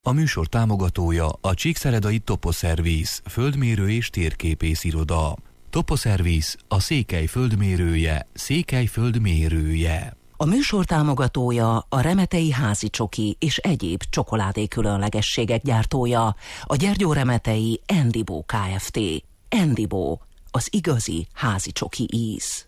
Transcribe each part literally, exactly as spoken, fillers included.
A műsor támogatója a Csíkszeredai Toposzerviz, földmérő és térképész iroda. Toposzerviz, a Székely földmérője, Székely földmérője. A műsor támogatója a Remetei házi csoki és egyéb csokoládé különlegességek gyártója, a Gyergyóremetei Endibo Kft. Endibo, az igazi házi csoki íz.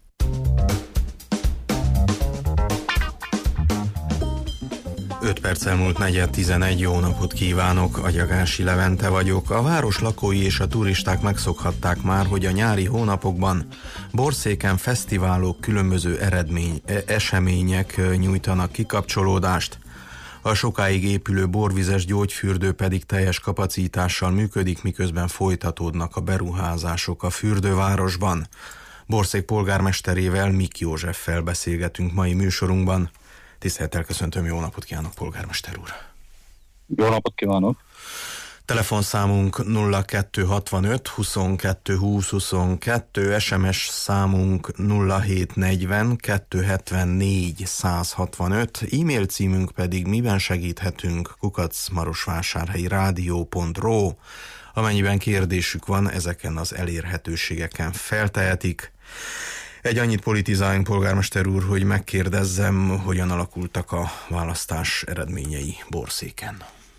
öt perccel múlt negyven tizenegy, jó napot kívánok, Agyagási Levente vagyok. A város lakói és a turisták megszokhatták már, hogy a nyári hónapokban Borszéken fesztiválok, különböző eredmény, események nyújtanak kikapcsolódást. A sokáig épülő borvizes gyógyfürdő pedig teljes kapacitással működik, miközben folytatódnak a beruházások a fürdővárosban. Borszék polgármesterével, Mik Józseffel beszélgetünk mai műsorunkban. Tisztelettel köszöntöm, jó napot kívánok, polgármester úr! Jó napot kívánok! Telefonszámunk nulla kettő hatvanöt huszonkettő húsz huszonkettő, es em es számunk nulla hét negyven kettő hetvennégy száz hatvanöt, e-mail címünk pedig miben segíthetünk kukac marosvásárhelyi rádió pont ro. Amennyiben kérdésük van, ezeken az elérhetőségeken feltehetik. Egy annyit politizáljunk, polgármester úr, hogy megkérdezzem, hogyan alakultak a választás eredményei Borszéken.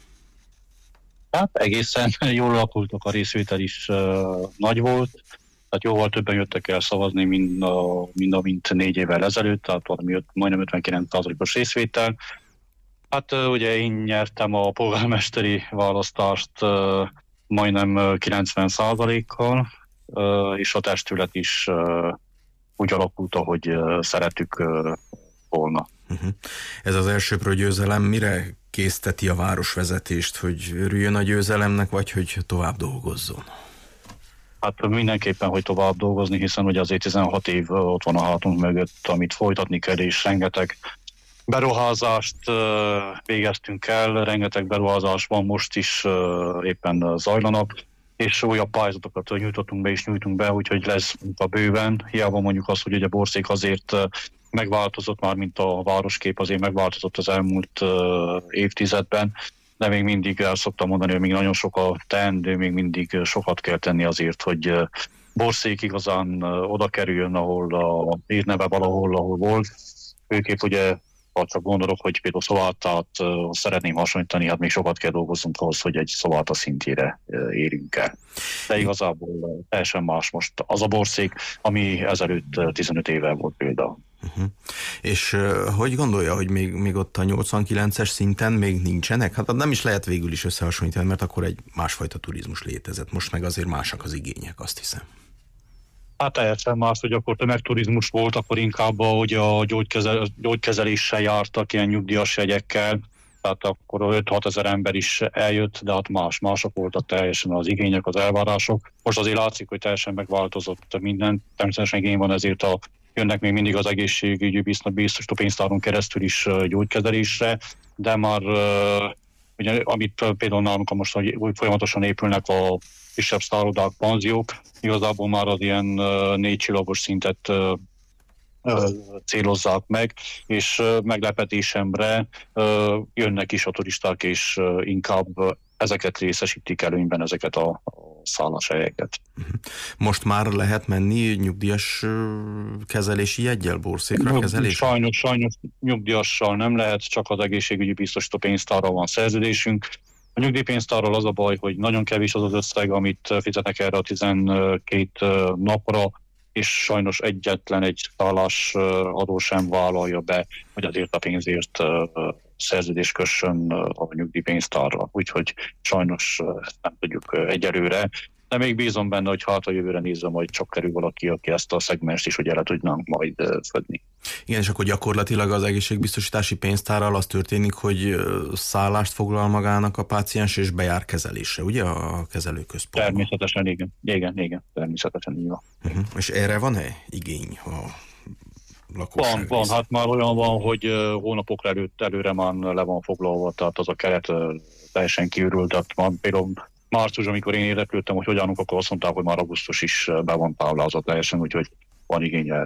Hát egészen jól alakultak, a részvétel is uh, nagy volt, tehát jóval többen jöttek el szavazni, mint, a, mint amint négy évvel ezelőtt, tehát valami majdnem ötvenkilenc százalékos részvétel. Hát uh, ugye én nyertem a polgármesteri választást uh, majdnem kilencven százalékkal, uh, és a testület is uh, úgy alakult, ahogy uh, szeretük uh, volna. Uh-huh. Ez az elsőprő győzelem mire készteti a városvezetést, hogy örüljön a győzelemnek, vagy hogy tovább dolgozzon? Hát mindenképpen, hogy tovább dolgozni, hiszen ugye azért tizenhat év ott van a hátunk mögött, amit folytatni kell, és rengeteg beruházást uh, végeztünk el, rengeteg beruházás van most is uh, éppen zajlanak, és újabb pályázatokat nyújtottunk be és nyújtunk be, úgyhogy lesz a bőven. Hiába mondjuk azt, hogy ugye Borszék azért megváltozott már, mint a városkép azért megváltozott az elmúlt uh, évtizedben, de még mindig el szoktam mondani, hogy még nagyon sok a teendő, még mindig sokat kell tenni azért, hogy uh, Borszék igazán uh, oda kerüljön, ahol a hírneve valahol, ahol volt. Főképp ugye, ha csak gondolok, hogy például Szolátát uh, szeretném hasonlítani, hát még sokat kell dolgoznunk ahhoz, hogy egy Szoláta szintjére uh, érünk el. De igazából uh, teljesen más most az a Borszék, ami ezelőtt uh, tizenöt éve volt például. Uh-huh. És uh, hogy gondolja, hogy még, még ott a nyolcvankilences szinten még nincsenek? Hát nem is lehet végül is összehasonlítani, mert akkor egy másfajta turizmus létezett. Most meg azért másak az igények, azt hiszem. Hát teljesen más, hogy akkor tömegturizmus volt, akkor inkább hogy a gyógykezel, gyógykezeléssel jártak, ilyen nyugdíjas jegyekkel, tehát akkor öt-hat ezer ember is eljött, de hát más, mások voltak teljesen az igények, az elvárások. Most azért látszik, hogy teljesen megváltozott minden, természetesen igény van, ezért a jönnek még mindig az egészségügyi biztosító pénztáron keresztül is gyógykezelésre, de már ugye, amit például nálunk most hogy folyamatosan épülnek a kisebb szállodák, panziók, igazából már az ilyen négy csillagos szintet célozzák meg, és meglepetésemre jönnek is a turisták, és inkább ezeket részesítik előnyben, ezeket a, a szálláshelyeket. Most már lehet menni nyugdíjas kezelési jeggyel Borszékra kezelésre? Sajnos, sajnos nyugdíjassal nem lehet, csak az egészségügyi biztosító pénztárral van szerződésünk. A nyugdíjpénztárral az a baj, hogy nagyon kevés az az összeg, amit fizetnek erre a tizenkét napra, és sajnos egyetlen egy szállás adó sem vállalja be, hogy azért a pénzért szerződés kössön a nyugdíjpénztárra. Úgyhogy sajnos nem tudjuk egyelőre. De még bízom benne, hogy hát a jövőre nézve majd csak kerül valaki, aki ezt a szegmest is ugye le tudnánk majd födni. Igen, és akkor gyakorlatilag az egészségbiztosítási pénztárral az történik, hogy szállást foglal magának a páciens, és bejár kezelésre, ugye a kezelőközpontban? Természetesen igen, igen, igen, természetesen így van. Uh-huh. És erre van-e igény a lakosság? Van, van, hát már olyan van, hogy hónapokra előtt előre már le van foglalva, tehát az a keret teljesen kiürült, tehát már például március, amikor én érdeklődtem, hogy hogyan, akkor azt mondták, hogy már augusztus is be van táblázat teljesen, úgyhogy van igény erre.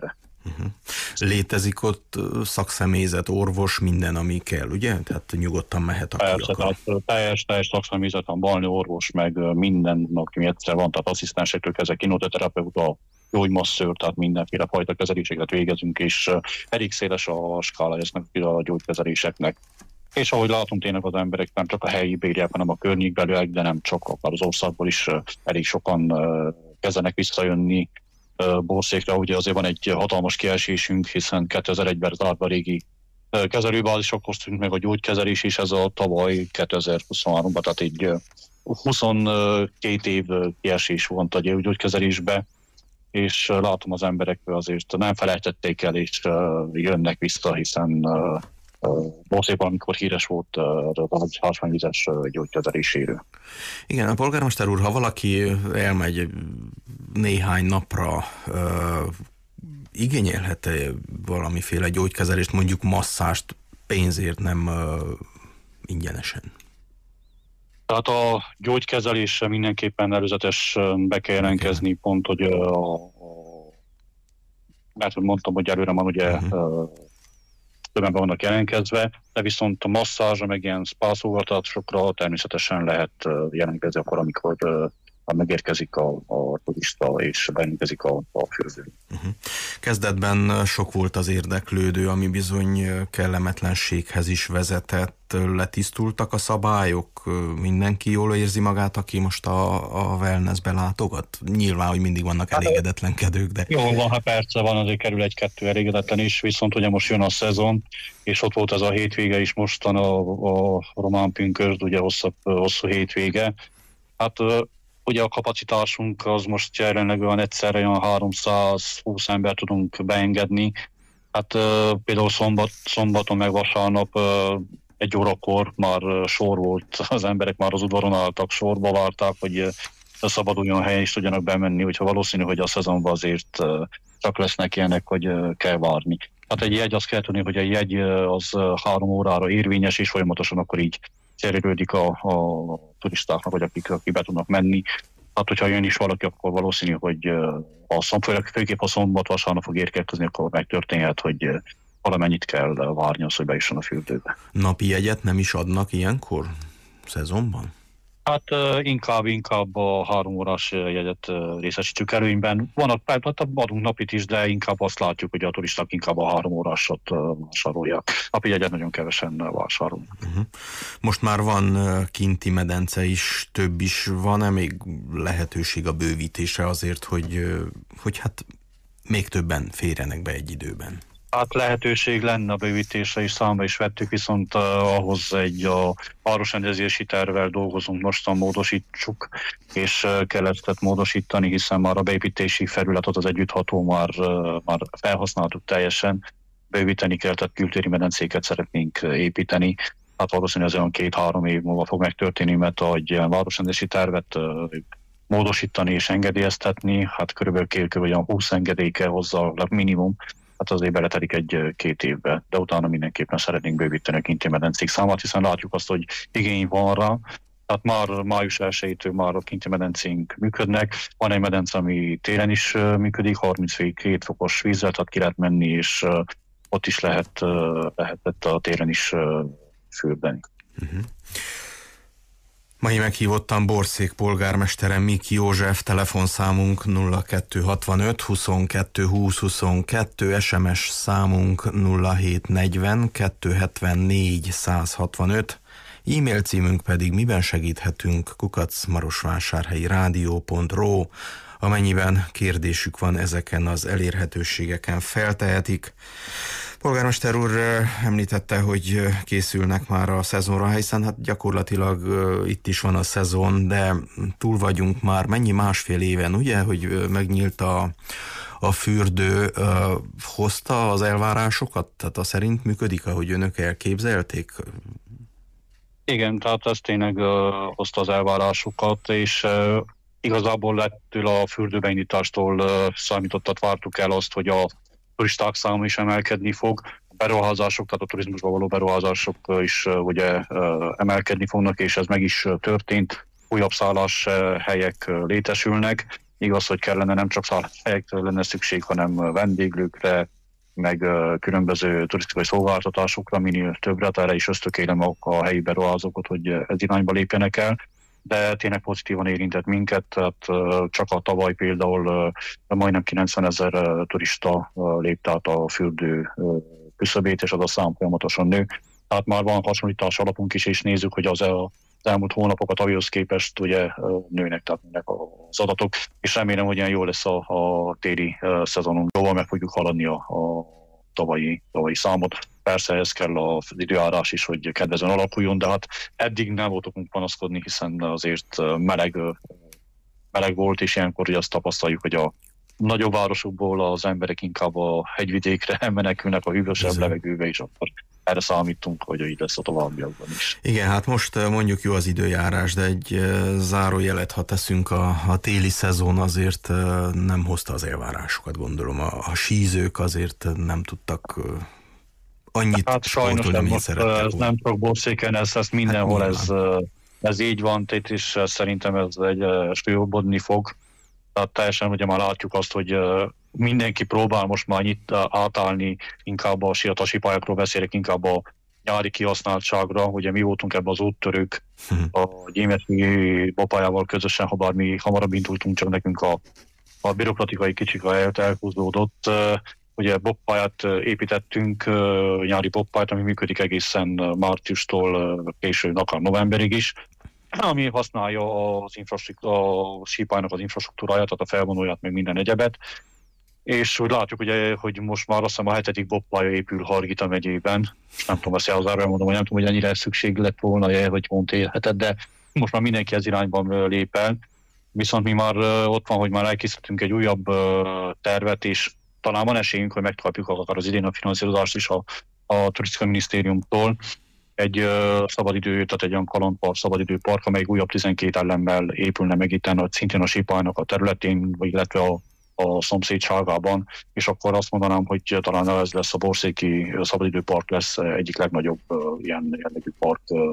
Uh-huh. Létezik ott szakszemélyzet, orvos, minden, ami kell, ugye? Tehát nyugodtan mehet, aki Persze, akar. tehát teljes, teljes szakszemélyzet van, balni orvos, meg minden, aki egyszer van, tehát asszisztensektől kezdve kinoterapeuta, gyógymasszőr, tehát mindenféle fajta kezeléséget végezünk, és elég széles a skála ezeknek a gyógykezeléseknek. És ahogy látunk, tényleg az emberek nem csak a helyi bériek, hanem a környékbeliek, de nem csak, akár az országból is elég sokan kezdenek visszajönni Borszékre. Ugye azért van egy hatalmas kiesésünk, hiszen kétezer-egyben zárt a régi kezelőbázisok, hoztunk meg a gyógykezelés, és ez a tavaly kétezer-huszonháromban, tehát egy huszonkét év kiesés volt a gyógykezelésbe, és látom az emberek azért nem felejtették el, és jönnek vissza, hiszen Borszékban, amikor híres volt a ásványvizes gyógykezeléséről. Igen, a polgármester úr, ha valaki elmegy néhány napra, igényelhet-e valamiféle gyógykezelést, mondjuk masszást pénzért, nem ingyenesen? Tehát a gyógykezelésre mindenképpen előzetesen be kell jelentkezni, okay. Pont, hogy a, a, mert mondtam, hogy előre van ugye uh-huh. többen vannak jelentkezve, de viszont a masszázsra, meg ilyen spászolgatásokra természetesen lehet jelentkezni akkor, amikor megérkezik a, a turista és bejelentkezik a, a fürdő. Uh-huh. Kezdetben sok volt az érdeklődő, ami bizony kellemetlenséghez is vezetett. Letisztultak a szabályok? Mindenki jól érzi magát, aki most a, a wellnessbe látogat? Nyilván, hogy mindig vannak elégedetlenkedők, de... Jól van, hát persze van, azért kerül egy-kettő elégedetlen is, viszont ugye most jön a szezon, és ott volt ez a hétvége is mostan a, a román pünkösd, ugye hosszabb, hosszú hétvége. Hát ugye a kapacitásunk az most jelenleg olyan egyszerre olyan háromszázhúsz ember tudunk beengedni. Hát uh, például szombat, szombaton meg vasárnap uh, egy órakor már uh, sor volt, az emberek már az udvaron álltak, sorba várták, hogy uh, szabaduljon helyen is tudjanak bemenni, hogyha valószínű, hogy a szezonban azért uh, csak lesznek ilyenek, hogy uh, kell várni. Hát egy jegy, azt kell tudni, hogy a jegy uh, az uh, három órára érvényes, és folyamatosan akkor így cserélődik a, a turistáknak, vagy akik, akik be tudnak menni. Hát, hogyha jön is valaki, akkor valószínű, hogy a szombat, főképp a szombat vasárnap fog érkezni, akkor megtörténhet, hogy valamennyit kell várni az, hogy bejusson a fürdőbe. Napi jegyet nem is adnak ilyenkor? Szezonban? Hát inkább, inkább a három órás jegyet részesítjük előnyben. Vannak, hát adunk napit is, de inkább azt látjuk, hogy a turisták inkább a három órásat vásárolják. Napi jegyet nagyon kevesen vásárolnak. Uh-huh. Most már van kinti medence is, több is van-e még lehetőség a bővítésre azért, hogy, hogy hát még többen férjenek be egy időben? Hát lehetőség lenne a bővítésre is, számba is vettük, viszont uh, ahhoz egy a városrendezési tervvel dolgozunk, mostan módosítsuk, és uh, kellett módosítani, hiszen már a beépítési felületet az együttható már, uh, már felhasználtuk teljesen, bővíteni kell, tehát kültéri medencéket szeretnénk építeni. Hát valószínűleg ez olyan két-három év múlva fog megtörténni, mert egy városrendezési tervet uh, módosítani és engedélyeztetni, hát körülbelül két, olyan húsz engedély kell hozzá, minimum. Hát azért beletelik egy-két évbe, de utána mindenképpen szeretnénk bővíteni a kinti medencék számát, hiszen látjuk azt, hogy igény van rá. Tehát már május elsejétől már a kinti medencénk működnek. Van egy medence, ami télen is működik, harminckét fokos vízzel, tehát ki lehet menni, és ott is lehet, lehetett a télen is fürdeni. Uh-huh. Mai meghívottam Borszék polgármestere Miki József, telefonszámunk nulla kettő hatvanöt huszonkettő húsz huszonkettő, es em es számunk nulla hét negyven kettő hetvennégy száz hatvanöt, e-mail címünk pedig miben segíthetünk kukac marosvásárhelyi rádió pont ro, amennyiben kérdésük van, ezeken az elérhetőségeken feltehetik. Polgármester úr említette, hogy készülnek már a szezonra, hiszen hát gyakorlatilag itt is van a szezon, de túl vagyunk már mennyi másfél éven, ugye, hogy megnyílt a, a fürdő, hozta az elvárásokat? Tehát a szerint működik, ahogy önök elképzelték? Igen, tehát ez tényleg uh, hozta az elvárásokat, és uh, igazából lettől a fürdőbeindítástól uh, számítottat vártuk el azt, hogy a turisták száma is emelkedni fog. A beruházások, tehát a turizmusban való beruházások is uh, ugye uh, emelkedni fognak, és ez meg is uh, történt. Újabb szálláshelyek uh, létesülnek. Igaz, hogy kellene nem csak szálláshelyekre lenne szükség, hanem vendéglőkre, meg különböző turisztikai szolgáltatásokra, minél többre, erre is ösztökélem a helyi beruházókat, hogy ez irányba lépjenek el, de tényleg pozitívan érintett minket, tehát csak a tavaly például majdnem kilencvenezer turista lépte át a fürdő küszöbét, és az a szám folyamatosan nő. Tehát már van hasonlítás alapunk is, és nézzük, hogy az, el, az elmúlt hónapokat tavalyhoz képest ugye nőnek, tehát nőnek az adatok, és remélem, hogy ilyen jó lesz a, a téli szezonunk, jóval meg fogjuk haladni a, a tavalyi, tavalyi számot. Persze ez kell az időjárás is, hogy kedvezően alakuljon, de hát eddig nem volt okunk panaszkodni, hiszen azért meleg, meleg volt, és ilyenkor ugye azt tapasztaljuk, hogy a nagyobb városokból az emberek inkább a hegyvidékre menekülnek a hűvösebb levegőbe, és akkor erre számítunk, hogy így lesz a továbbiakban is. Igen, hát most mondjuk jó az időjárás, de egy zárójelet, ha teszünk, a, a téli szezon azért nem hozta az elvárásokat, gondolom. A, a sízők azért nem tudtak annyit hát sajnos sportolni, most, ez nem csak Borszéken, ez, ez mindenhol hát ez, ez így van, és szerintem ez egy súlyosbodni fog. Tehát teljesen ugye már látjuk azt, hogy mindenki próbál most már nyit, átállni inkább a siatási pályákról beszélek, inkább a nyári kihasználtságra. Ugye mi voltunk ebben az úttörők a gyémeti bopályával közösen, ha bár mi hamarabb indultunk, csak nekünk a, a bürokratikai kicsik a helyet elhúzódott. Ugye boppályát építettünk, nyári boppályát, ami működik egészen márciustól késő, akár novemberig is, ami használja az a sípálynak az infrastruktúráját, tehát a felvonóját, meg minden egyebet. És úgy látjuk, ugye, hogy most már azt hiszem a hetedik boppálya épül Hargita megyében. Nem tudom, ezt elhozára mondom, hogy nem tudom, hogy ennyire szükség lett volna, vagy pont élhetett, de most már mindenki ez irányban lép el. Viszont mi már ott van, hogy már elkészítettünk egy újabb tervet, és talán van esélyünk, hogy megkapjuk akár az idén a finanszírozást is a, a Turisztikai Minisztériumtól. Egy uh, szabadidő, tehát egy olyan kalandpark, szabadidőpark, amely újabb tizenkét elemmel épülne meg itt, szintén a sípálynak a területén, illetve a, a szomszédságában, és akkor azt mondanám, hogy talán ez lesz a borszéki szabadidőpark lesz egyik legnagyobb uh, ilyen jellegű park uh,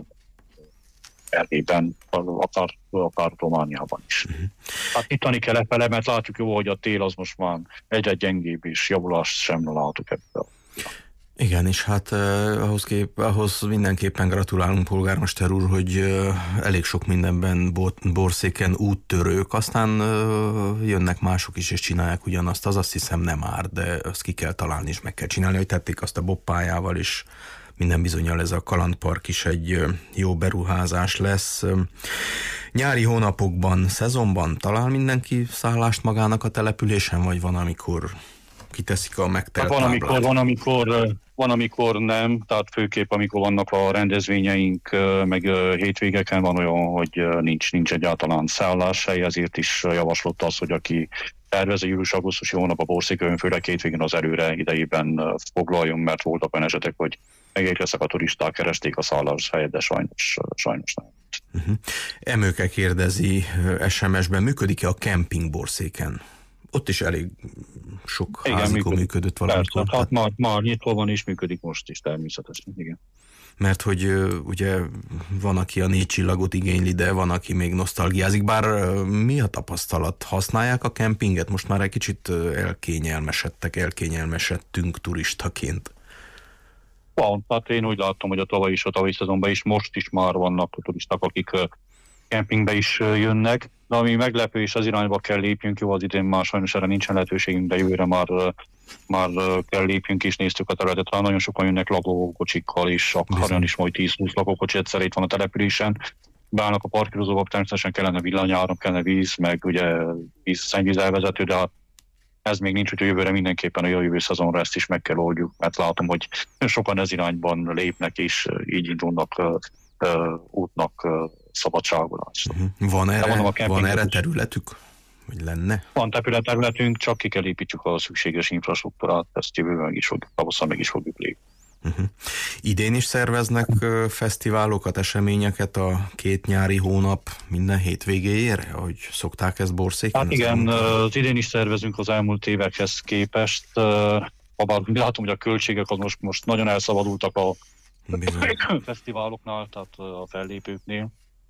Erdélyben, akár, akár Romániában is. Uh-huh. Hát ittani kell lefele, mert látjuk jó, hogy a tél az most már egyre gyengébb, és javulást sem látok ebből. Igen, és hát eh, ahhoz, kép, ahhoz mindenképpen gratulálunk, polgármester úr, hogy eh, elég sok mindenben Borszéken úttörők, aztán eh, jönnek mások is, és csinálják ugyanazt, az azt hiszem nem árt, de azt ki kell találni, és meg kell csinálni, hogy tették azt a boppályával, és minden bizonnyal ez a kalandpark is egy eh, jó beruházás lesz. Nyári hónapokban, szezonban talál mindenki szállást magának a településen, vagy van, amikor kiteszik a megtelt van, amikor, van, amikor, van, amikor nem, tehát főképp amikor vannak a rendezvényeink, meg hétvégeken van olyan, hogy nincs, nincs egyáltalán szálláshely, ezért is javaslott az, hogy aki tervezi július-augusztusi hónap a Borszékön, főleg hétvégén az előre idejében foglaljon, mert voltak olyan esetek, hogy megérkeztek a turisták, keresték a szálláshelyet, de sajnos, sajnos nem. Uh-huh. Emőke kérdezi es em es-ben, működik-e a kemping Borszéken? Ott is elég sok igen, házikó működik, működött valamikor. Persze, hát már, már nyitva van és működik most is természetesen, igen. Mert hogy ugye van, aki a négy csillagot igényli, de van, aki még nosztalgiázik. Bár mi a tapasztalat? Használják a kempinget? Most már egy kicsit elkényelmesedtek, elkényelmesedtünk turistaként. Van, hát én úgy láttam, hogy a tavaly is, a tavalyi szezonban is, most is már vannak turisták, akik kempingbe is jönnek, de ami meglepő, és az irányba kell lépjünk, jó, az idén már sajnos erre nincsen lehetőségünk, de jövőre már, már kell lépjünk, és néztük a területet, talán nagyon sokan jönnek lakókocsikkal, és akár olyan is majd tíz-húsz lakókocsi egyszer itt van a településen. Beállnak a parkírozóba, természetesen kellene villanyáram, kellene víz, meg ugye víz, szennyvíz elvezető, de hát ez még nincs, hogy a jövőre mindenképpen a jövő szezonra ezt is meg kell oldjuk, mert látom, hogy sokan ez irányban lépnek, és így indulnak uh, uh, útnak uh, szabadságolásra. Uh-huh. Van erre, mondom, van erre területük? Vagy lenne? Van területünk, csak ki kell építjük a szükséges infrastruktúrát, ezt jövőben meg is fogjuk, tavasszal meg is fogjuk lépni. Uh-huh. Idén is szerveznek uh, fesztiválokat, eseményeket a két nyári hónap minden hétvégéjére, ahogy szokták ezt Borszéken? Hát igen, az idén is szervezünk az elmúlt évekhez képest. Habár látom, hogy a költségek az most, most nagyon elszabadultak a Bizony. fesztiváloknál, tehát a fellépőknél.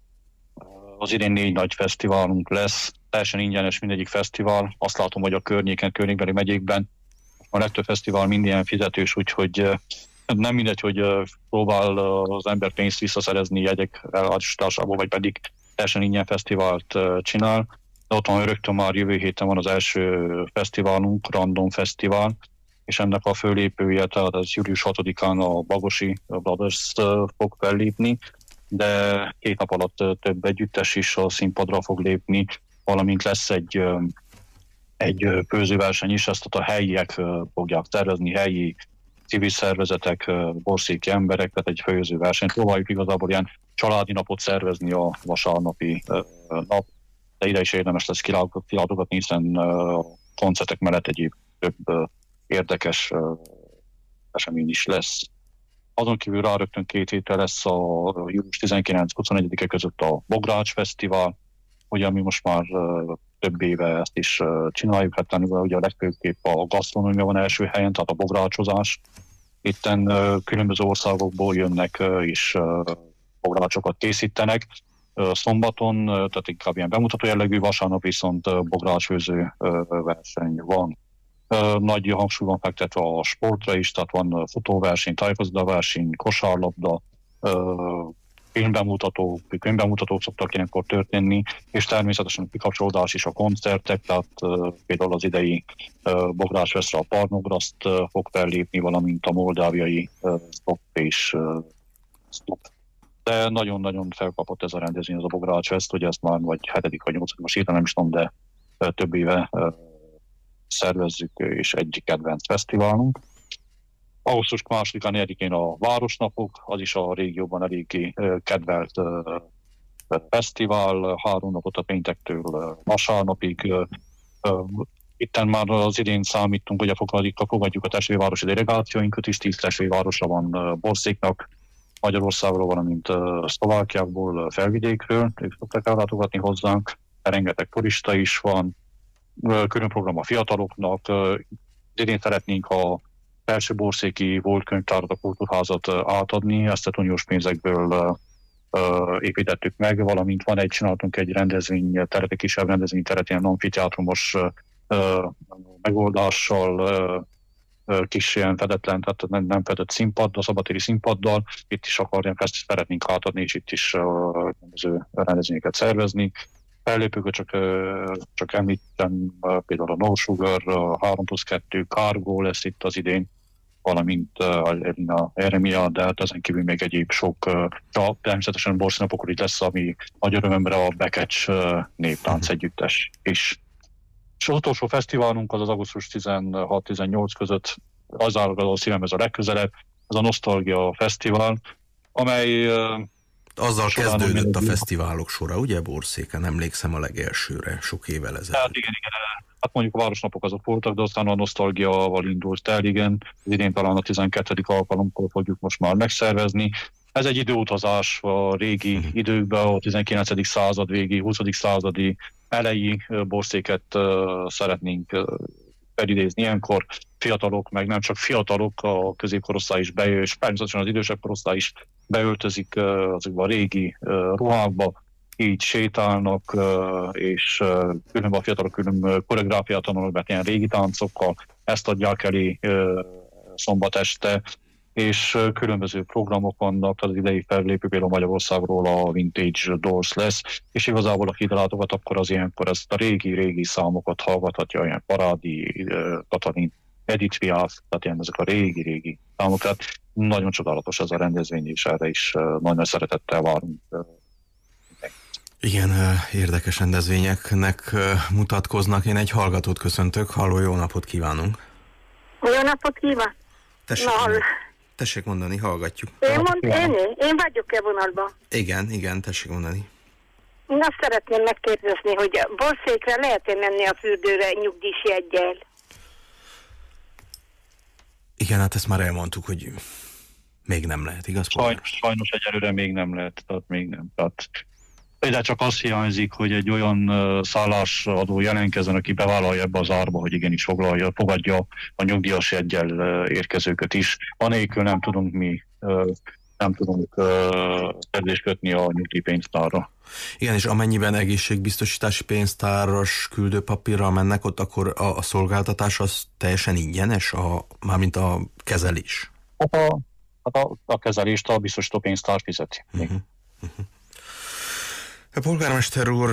Az idén négy nagy fesztiválunk lesz, teljesen ingyenes mindegyik fesztivál. Azt látom, hogy a környéken, környékbeli megyékben a legtöbb fesztivál minden fizetős, úgyhogy nem mindegy, hogy próbál az ember pénzt visszaszerezni jegyek eladássából, vagy pedig teljesen ingyen fesztivált csinál. De ott van rögtön már jövő héten van az első fesztiválunk, Random Fesztivál, és ennek a főlépője, tehát az július hatodikán a Bagosi Brothers fog fellépni, de két nap alatt több együttes is a színpadra fog lépni, valamint lesz egy, egy főzőverseny is, ezt a helyiek fogják tervezni, helyi civil szervezetek, borszéki emberek, tehát egy főzőverseny. Próbáljuk igazából ilyen családi napot szervezni a vasárnapi nap, de ide is érdemes lesz kilátogatni, hiszen koncertek mellett egyéb több érdekes esemény is lesz. Azon kívül rá rögtön két hétre lesz a július tizenkilenc-huszonegyedike között a Bogrács Fesztivál, ugye mi most már több éve ezt is csináljuk, hát ugye a legfőképp a gasztronómia van első helyen, tehát a bográcsozás. Itten különböző országokból jönnek és bográcsokat készítenek. Szombaton, tehát inkább ilyen bemutató jellegű, vasárnap viszont bográcsfőző verseny van. Nagy hangsúly van fektetve a sportra is, tehát van futóverseny, tájékozódóverseny, kosárlabda, filmbemutatók, könyvbemutatók szoktak ilyenkor történni, és természetesen kikapcsolódás is a koncertek, tehát például az idei Bográcsfesztre a Parnograszt fog fellépni, valamint a moldáviai Stop és Stop. De nagyon-nagyon felkapott ez a rendezvény, az a Bográcsfeszt, hogy ezt már vagy hetedik vagy nyolcadik, most írtam, nem is tudom, de több éve szervezzük, és egyik kedvenc fesztiválunk. augusztus másodikán, negyedikén a Városnapok, az is a régióban eléggé kedvelt fesztivál, három napot a péntektől vasárnapig. Itten már az idén számítunk, hogy fogadjuk a testvérvárosi delegációinkat is, tíz testvérvárosra van Borszéknak, Magyarországról, valamint Szlovákiából, Felvidékről, ők szokták ellátogatni hozzánk, rengeteg turista is van, külön program a fiataloknak, idén szeretnénk a Felső Borszéki volt könyvtárat, a kultúrházat átadni, ezt a uniós pénzekből építettük meg, valamint van egy, csináltunk egy rendezvény teret, egy kisebb rendezvény teret, ilyen amfiteátrumos megoldással, kis ilyen fedetlen, tehát nem, nem fedett színpad, a szabadtéri színpaddal, itt is akarjunk, ezt szeretnénk átadni, és itt is különböző rendezvényeket szervezni. Fellépőket csak, csak említem, például a No Sugar, a három plusz kettő, Cargo lesz itt az idén, valamint a Eremia, de hát ezen kívül még egyéb sok, de természetesen Borszínapokon itt lesz, ami nagy örömömre a Bekecs néptánc együttes is. És az utolsó fesztiválunk az az augusztus tizenhat-tizennyolc között, az áll a szívemhez a legközelebb, az a Nosztalgia Fesztivál, amely... Azzal kezdődött a fesztiválok sora, ugye Borszéken? Emlékszem a legelsőre, sok évvel ezelőtt. Hát igen, igen. Hát mondjuk a Városnapok azok voltak, de aztán a Nosztalgiával indult el, igen. Az idén talán a tizenkettedik alkalomkor fogjuk most már megszervezni. Ez egy időutazás a régi uh-huh. időkben, a tizenkilencedik század végi, huszadik századi elejé Borszéket uh, szeretnénk uh, felidézni. Ilyenkor fiatalok, meg nem csak fiatalok, a középkorosztály is bejöjj, és természetesen az idősebb korosztály is beöltözik uh, azokba a régi uh, ruhákba, így sétálnak, uh, és uh, különben a fiatalok külön koreográfiát tanulnak, mert ilyen régi táncokkal, ezt adják elé uh, szombat este, és különböző programok vannak, az idei fellépő például Magyarországról a Vintage Doors lesz, és igazából aki ide látogat, akkor az ilyenkor ezt a régi-régi számokat hallgathatja, ilyen Parádi, Katalin, Edith Piaf, tehát ilyen ezek a régi-régi számok, tehát nagyon csodálatos ez a rendezvény, és erre is nagyon nagy szeretettel várunk. Igen, érdekes rendezvényeknek mutatkoznak. Én egy hallgatót köszöntök. Halló, jó napot kívánunk! Jó napot kívánok! Tessék, mondani, tessék mondani, hallgatjuk. Én, mond, én, én vagyok-e vonalban? Igen, igen, tessék mondani. Én azt szeretném megkérdezni, hogy Borszékre lehet-e menni a fürdőre nyugdíjas jeggyel? Igen, hát ezt már elmondtuk, hogy még nem lehet, igaz? Sajnos, sajnos egyelőre még nem lehet, tehát még nem. Tehát de csak azt hiányzik, hogy egy olyan uh, szállásadó jelentkezzen, aki bevállalja ebbe az árba, hogy igenis foglalja, fogadja a nyugdíjas jeggyel uh, érkezőket is. Anélkül nem tudunk mi, uh, nem tudunk uh, szerzést kötni a nyugdíjpénztárra. Igen, és amennyiben egészségbiztosítási pénztáros küldőpapírral mennek ott, akkor a, a szolgáltatás az teljesen ingyenes, a, mármint a kezelés? A, a, a kezelést a biztosító pénztár fizeti. Uh-huh. Uh-huh. A polgármester úr,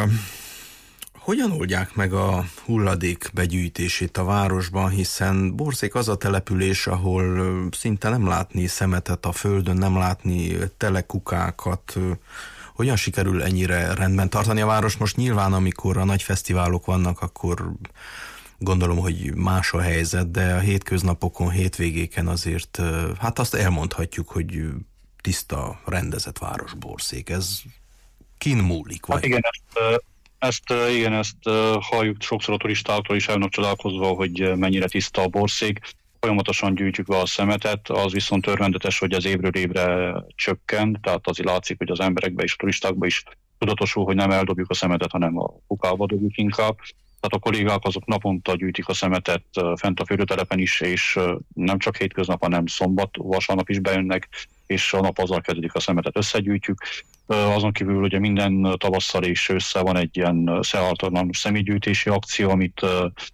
hogyan oldják meg a hulladék begyűjtését a városban, hiszen Borszék az a település, ahol szinte nem látni szemetet a földön, nem látni telekukákat. Hogyan sikerül ennyire rendben tartani a város? Most nyilván, amikor a nagy fesztiválok vannak, akkor gondolom, hogy más a helyzet, de a hétköznapokon, hétvégéken azért, hát azt elmondhatjuk, hogy tiszta, rendezett város Borszék. Ez kin múlik? Vagy? Hát igen, ezt, ezt, igen, ezt halljuk sokszor a turistáktól is, elnök csodálkozva, hogy mennyire tiszta a Borszék. Folyamatosan gyűjtjük be a szemetet, az viszont örvendetes, hogy az évről évre csökken, tehát azért látszik, hogy az emberekbe és a turistákba is tudatosul, hogy nem eldobjuk a szemetet, hanem a kukába dobjuk inkább. Tehát a kollégák azok naponta gyűjtik a szemetet fent a fürdőtelepen is, és nem csak hétköznap, hanem szombat, vasárnap is bejönnek, és a nap azzal kezdődik, a szemetet összegyűjtjük. Azon kívül ugye minden tavasszal és ősszel van egy ilyen szealternatív személygyűjtési akció, amit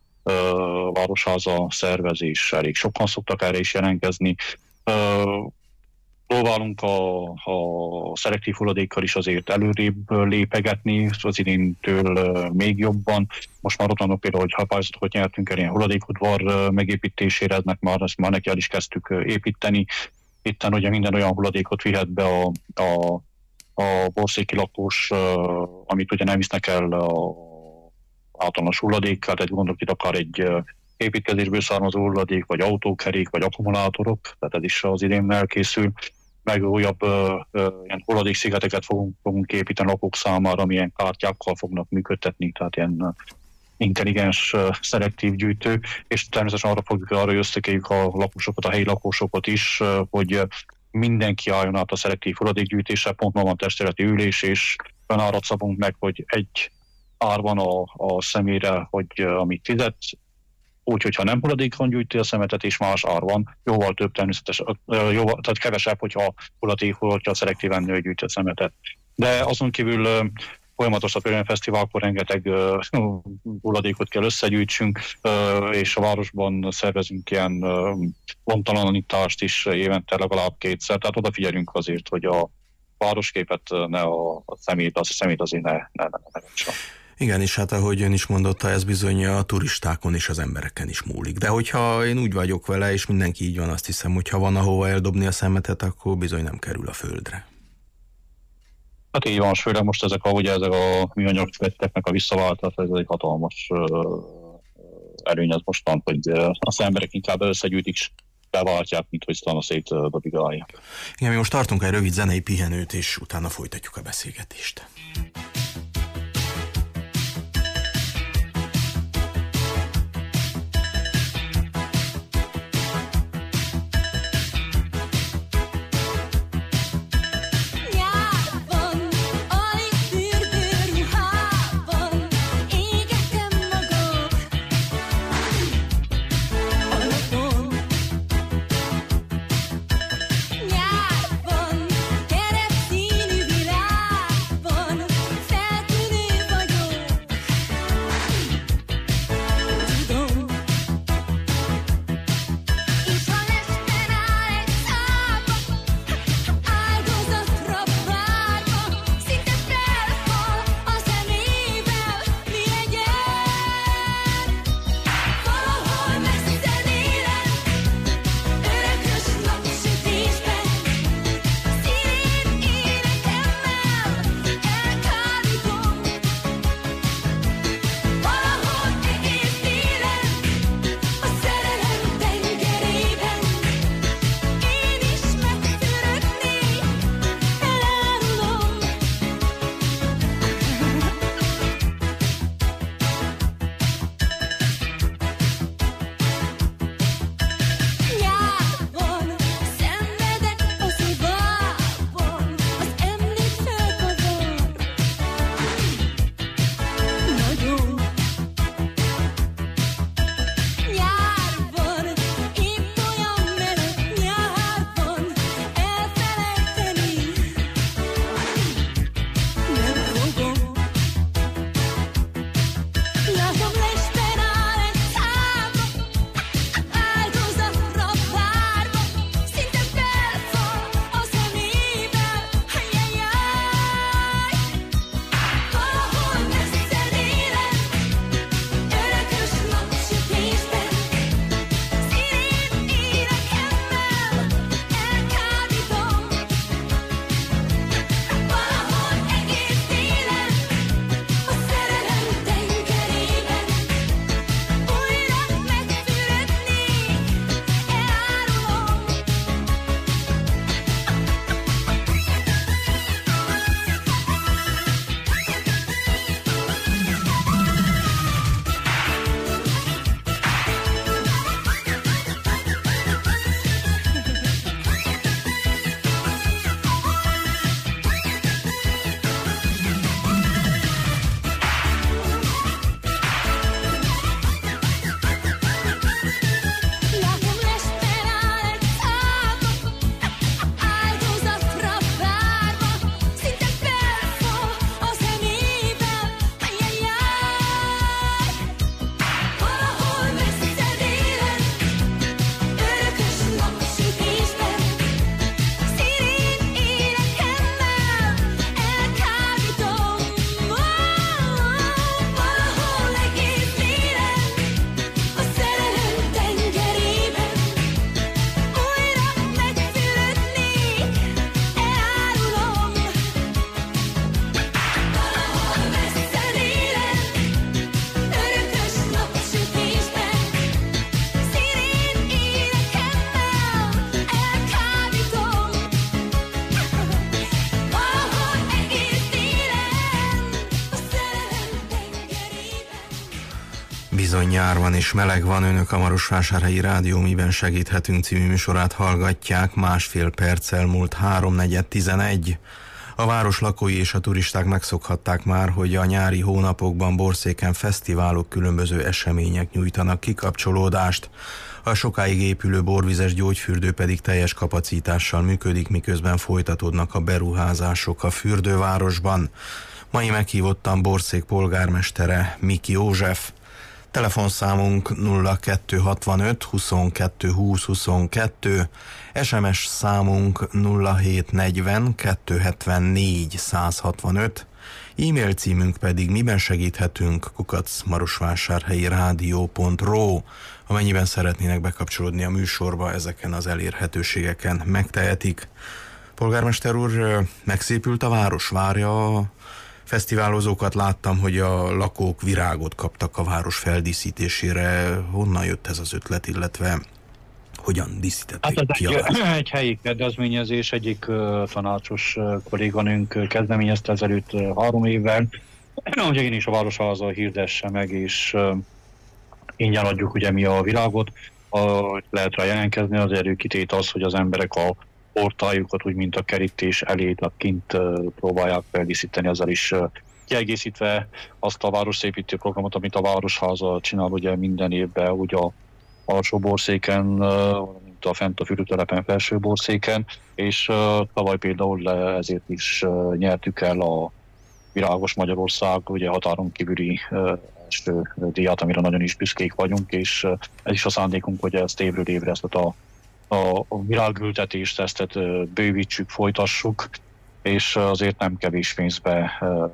a Városháza szervez, és elég sokan szoktak erre is jelentkezni. Próbálunk a, a szelektív hulladékkal is azért előrébb lépegetni, az idéntől még jobban. Most már ott vannak például, hogy ha pályázatot nyertünk el ilyen hulladékudvar megépítésére, eznek már, ezt már neki el is kezdtük építeni. Itten ugye minden olyan hulladékot vihet be a, a, a borszéki lakós, amit ugye nem visznek el a általános hulladékkal, tehát gondolok itt akár egy építkezésből származó hulladék, vagy autókerék, vagy akkumulátorok, tehát ez is az idén elkészül. Meg újabb uh, uh, ilyen hulladékszigeteket fogunk, fogunk építeni lakók számára, amilyen kártyákkal fognak működtetni, tehát ilyen uh, intelligens, uh, szelektív gyűjtő, és természetesen arra fogjuk, arra összekéljük a lakósokat, a helyi lakósokat is, uh, hogy uh, mindenki álljon át a szelektív hulladékgyűjtésre, pont ma van testületi ülés, és olyan árat szabunk meg, hogy egy ár van a, a személyre, hogy uh, amit fizet, úgy, hogyha nem hulladékon gyűjti a szemetet, és más ár van, jóval több természetes, jóval, tehát kevesebb, hogyha hulladékon, hogyha szelektíven gyűjti a szemetet. De azon kívül folyamatosan például fesztiválkor rengeteg hulladékot kell összegyűjtsünk, és a városban szervezünk ilyen lomtalanítást is évente legalább kétszer, tehát odafigyelünk azért, hogy a városképet ne a, a szemét, az, a szemét azért ne, ne, ne, ne, ne, ne. Igen, és hát ahogy ön is mondotta, ez bizony a turistákon és az embereken is múlik. De hogyha én úgy vagyok vele, és mindenki így van, azt hiszem, hogy ha van ahova eldobni a szemetet, akkor bizony nem kerül a földre. Hát így van, főleg most ezek a, ugye ezek a műanyag szüveteknek a visszaváltás, ez egy hatalmas uh, előny az mostan, hogy uh, az emberek inkább összegyűjtik, és beváltják, mint hogy talán a szétdobigálják. Igen, mi most tartunk egy rövid zenei pihenőt, és utána folytatjuk a beszélgetést. Nyárban, keresztszínű világban Bizony nyár van és meleg van, önök a Marosvásárhelyi Rádió Miben segíthetünk című műsorát hallgatják, másfél perccel múlt háromnegyed tizenegy. A város lakói és a turisták megszokhatták már, hogy a nyári hónapokban Borszéken fesztiválok, különböző események nyújtanak kikapcsolódást. A sokáig épülő borvizes gyógyfürdő pedig teljes kapacitással működik, miközben folytatódnak a beruházások a fürdővárosban. Mai meghívottam Borszék polgármestere Miki József. Telefonszámunk nulla kettő hatvanöt huszonkettő húsz huszonkettő, es em es számunk nulla hét negyven kettő hetvennégy száz hatvanöt, e-mail címünk pedig miben segíthetünk kukac marosvásárhelyi rádió pont ro. Amennyiben szeretnének bekapcsolódni a műsorba, ezeken az elérhetőségeken megtehetik. Polgármester úr, megszépült a város, várja a fesztiválozókat, láttam, hogy a lakók virágot kaptak a város feldíszítésére. Honnan jött ez az ötlet, illetve hogyan díszítették hát ki a egy, egy helyi kedvezményezés, egyik uh, tanácsos uh, kolléganőnk kezdeményezte ezelőtt uh, három évvel, hogy én is a Városháza hirdesse meg, és uh, ingyen adjuk ugye mi a virágot, uh, lehet rá jelentkezni, az előkitét az, hogy az emberek a portáljukat, úgy mint a kerítés elét a kint uh, próbálják feldíszíteni, ezzel is uh, kiegészítve azt a városszépítő programot, amit a Városháza csinál ugye minden évben, úgy a alsó Borszéken, uh, mint a fent a fürdőtelepen felső Borszéken, és uh, tavaly például ezért is uh, nyertük el a Virágos Magyarország, ugye határon kívüli uh, első díjat, amire nagyon is büszkék vagyunk, és uh, ez is a szándékunk, hogy ezt évről évre ezt a a virágültetést, ezt bővítsük, folytassuk, és azért nem kevés pénzbe uh,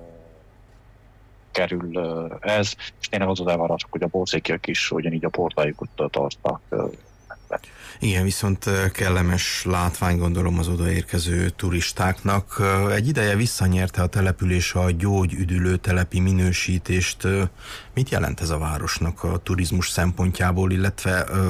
kerül uh, ez, és tényleg az az elvárások, hogy a borszékiek is ugyanígy a portáljukat tartják. Uh, Igen, viszont kellemes látvány, gondolom, az odaérkező turistáknak. Egy ideje visszanyerte a település a gyógyüdülő telepi minősítést. Mit jelent ez a városnak a turizmus szempontjából, illetve uh,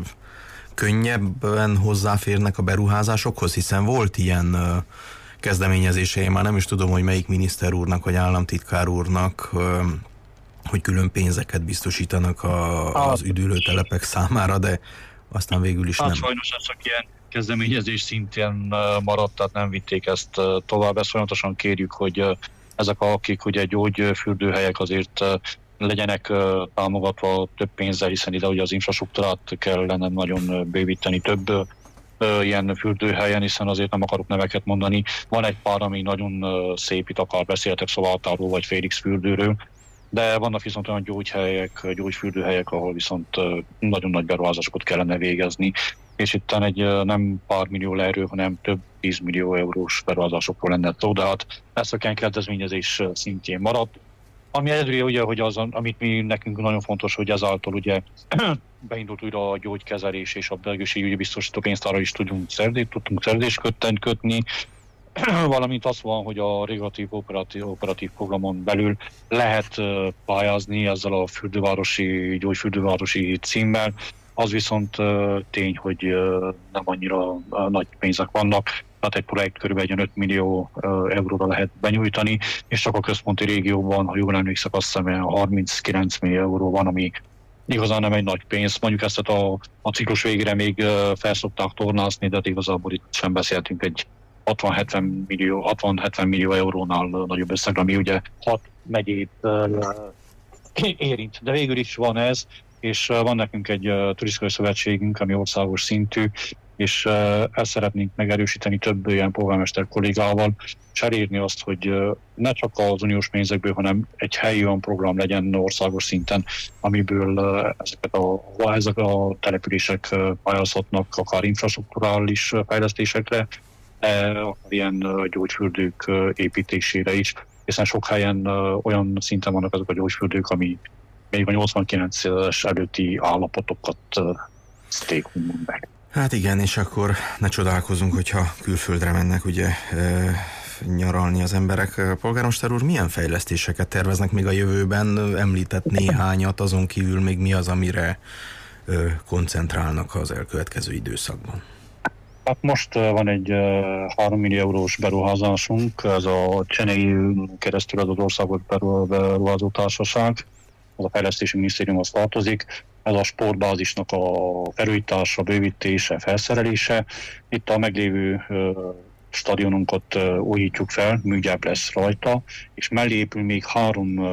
könnyebben hozzáférnek a beruházásokhoz, hiszen volt ilyen uh, kezdeményezése, én már nem is tudom, hogy melyik miniszter úrnak, vagy államtitkár úrnak, uh, hogy külön pénzeket biztosítanak a, az üdülőtelepek számára, de aztán végül is hát nem. Sajnos ez csak ilyen kezdeményezés szintén maradt, tehát nem vitték ezt tovább. Ezt folyamatosan kérjük, hogy ezek, akik ugye gyógyfürdőhelyek, azért legyenek uh, támogatva több pénzzel, hiszen ide ugye az infrastruktúrát kellene nagyon bővíteni több uh, ilyen fürdőhelyen, hiszen azért nem akarok neveket mondani. Van egy pár, ami nagyon uh, szép, itt akár beszéltek Szobaltáról vagy Félix fürdőről, de vannak viszont olyan gyógyhelyek, gyógyfürdőhelyek, ahol viszont uh, nagyon nagy beruházásokat kellene végezni, és itt egy uh, nem pár millió erő, hanem több tízmillió eurós beruházásokról lenne szó, de hát ezt a kedvezményezés szintjén maradt. Ami egyedül ugye, hogy az, amit mi nekünk nagyon fontos, hogy ezáltal ugye beindult újra a gyógykezelés és a egészségügyi biztosító pénztára is tudjunk szerdét, tudtunk szerződést kötni, valamint az van, hogy a regulatív operatív, operatív programon belül lehet pályázni ezzel a fürdővárosi, gyógyfürdővárosi címmel. Az viszont tény, hogy nem annyira nagy pénzek vannak, tehát egy projekt körülbelül öt millió euróra lehet benyújtani, és csak a központi régióban, ha jól emlékszek, azt hiszem harminckilenc millió euró van, ami igazán nem egy nagy pénz. Mondjuk ezt a, a ciklus végére még felszokták tornázni, de igazából itt sem beszéltünk egy hatvan-hetven millió, hatvan-hetven millió eurónál nagyobb összegre, ami ugye hat megyét érint. De végül is van ez, és van nekünk egy turisztikai szövetségünk, ami országos szintű, és ezt szeretnénk megerősíteni több ilyen polgármester kollégával, és elérni azt, hogy ne csak az uniós pénzekből, hanem egy helyi olyan program legyen országos szinten, amiből ezeket a, ezek a települések pályázhatnak akár infrastrukturális fejlesztésekre, akár ilyen gyógyfürdők építésére is, hiszen sok helyen olyan szinten vannak azok a gyógyfürdők, ami még a nyolcvankilences előtti állapotokat sztékunk meg. Hát igen, és akkor ne csodálkozunk, hogyha külföldre mennek ugye e, nyaralni az emberek. Polgármester úr, milyen fejlesztéseket terveznek még a jövőben? Említett néhányat, azon kívül még mi az, amire e, koncentrálnak az elkövetkező időszakban? Hát most van egy három millió eurós beruházásunk, ez a Csenei keresztül az országos beruházó társaság, az a fejlesztési minisztériumhoz tartozik. Ez a sportbázisnak a felújítása, bővítése, felszerelése. Itt a meglévő stadionunkat újítjuk fel, műgyár lesz rajta, és mellé épül még három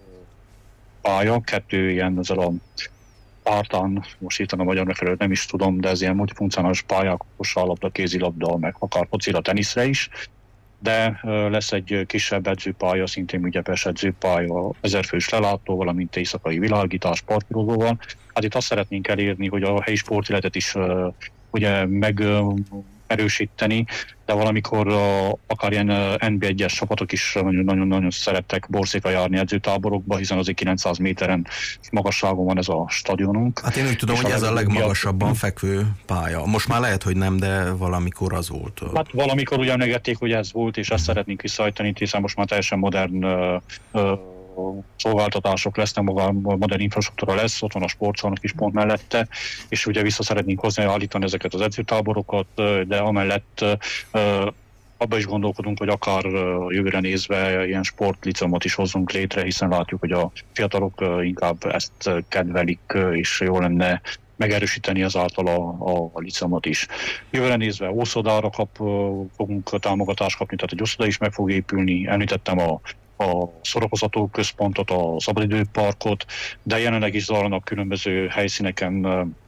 pálya, kettő ilyen ezzel a pártán, most itt a magyar megfelelőt nem is tudom, de ez ilyen multifunkcionális pályák, kosárlabda, kézilabda, meg akár focira, teniszre is, de lesz egy kisebb edzőpálya, szintén műgyepes edzőpálya, ezerfős lelátó, valamint éjszakai világítás, parkolóval. Hát itt azt szeretnénk elérni, hogy a helyi sportéletet is ugye meg erősíteni, de valamikor uh, akár ilyen uh, en bé egyes csapatok is nagyon-nagyon szerettek Borszékra járni edzőtáborokba, hiszen azért kilencszáz méteren magasságon van ez a stadionunk. Hát én úgy tudom, hogy ez a legmagasabban fekvő pálya. Most már lehet, hogy nem, de valamikor az volt. Hát valamikor ugye emlegették, hogy ez volt, és ezt szeretnénk visszaállítani, hiszen most már teljesen modern uh, uh, szolgáltatások lesznek, maga modern infrastruktúra lesz, ott van a sportcsarnok is pont mellette, és ugye vissza szeretnénk hozni, állítani ezeket az edzőtáborokat, de amellett abban is gondolkodunk, hogy akár jövőre nézve ilyen sportlicumot is hozzunk létre, hiszen látjuk, hogy a fiatalok inkább ezt kedvelik, és jó lenne megerősíteni azáltal a, a licumot is. Jövőre nézve ószodára kap, fogunk támogatást kapni, tehát egy ószoda is meg fog épülni. Említettem a a szórakoztató központot, a szabadidőparkot, de jelenleg is zajlanak különböző helyszíneken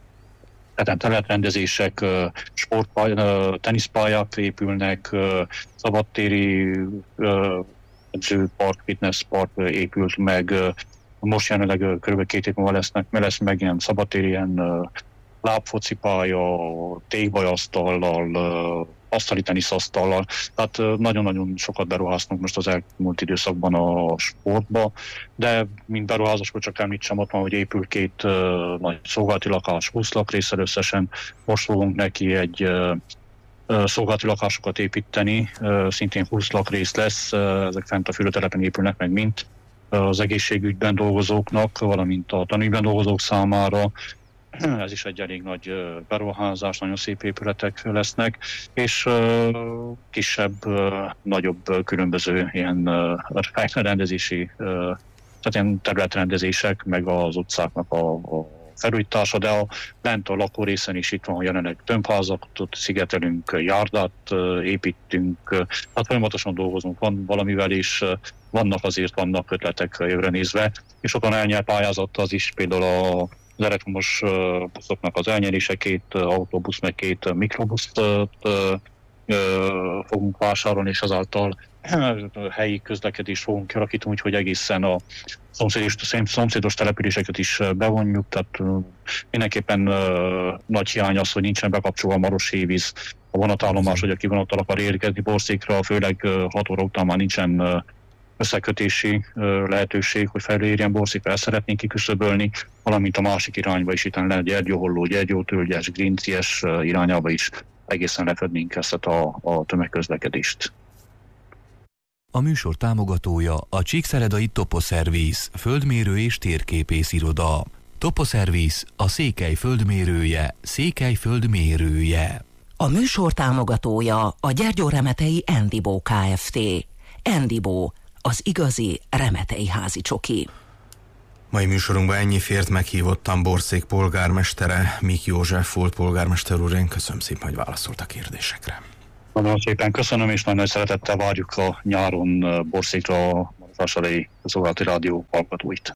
területrendezések, sportpályák, teniszpályák épülnek, szabadtéri edzőpark, fitnesspark épült meg. Most jelenleg kb. két hét múlva lesznek, mert lesz meg ilyen szabadtéri, ilyen lábfocipálya, tégbajasztallal, asztali teniszasztallal. Tehát nagyon-nagyon sokat beruháztunk most az elmúlt időszakban a sportba, de mint beruházásról csak említsem, ott van, hogy épül két uh, nagy szolgálati lakás, húsz lakrészsel összesen. Most fogunk neki egy uh, uh, szolgálati lakásokat építeni, uh, szintén húsz lakrész lesz, uh, ezek fent a fürdőtelepen épülnek meg, mint uh, az egészségügyben dolgozóknak, valamint a tanügyben dolgozók számára. Ez is egy elég nagy beruházás, nagyon szép épületek lesznek, és uh, kisebb, uh, nagyobb különböző ilyen uh, rendezési, uh, tehát ilyen területrendezések, meg az utcáknak a, a felújítása, de a lent a lakórészen is itt van, hogy jelenleg tömbházakat szigetelünk, járdát uh, építünk, uh, hát folyamatosan dolgozunk, van valamivel is, uh, vannak azért, vannak ötletek jövőre nézve, és sokan elnyert pályázat az is, például a az elektromos buszoknak az elnyerése, két autóbusz, meg két mikrobuszt fogunk vásárolni, és azáltal helyi közlekedést fogunk kialakítani, úgyhogy egészen a szomszédos, szomszédos településeket is bevonjuk, tehát mindenképpen nagy hiány az, hogy nincsen bekapcsolva a Maros-Hévíz, a vonatállomás, hogy aki vonattal akar érkezni Borszékra, főleg hat óra után már nincsen összekötési lehetőség, hogy felérjen Borszékra, ezt szeretnénk kiküszöbölni, valamint a másik irányba is, itt lenne Gyergyóholló, Gyergyótölgyes, Grinciés irányába is egészen lefednénk ezt a, a tömegközlekedést. A műsor támogatója a Csíkszeredai Toposzerviz, földmérő és térképész iroda. Toposzerviz, a Székely földmérője, Székely földmérője. A műsor támogatója a Gyergyóremetei Endibó Kft. Endibó, az igazi remetei házi csoki. Mai műsorunkban ennyi fért, meghívottam Borszék polgármestere, Mik József volt polgármester úr. Én köszönöm szépen, hogy válaszolt a kérdésekre. Nagyon szépen köszönöm, és nagyon nagy szeretettel várjuk a nyáron Borszékra a Marosvásárhelyi Szolgálati Rádió hallgatóit.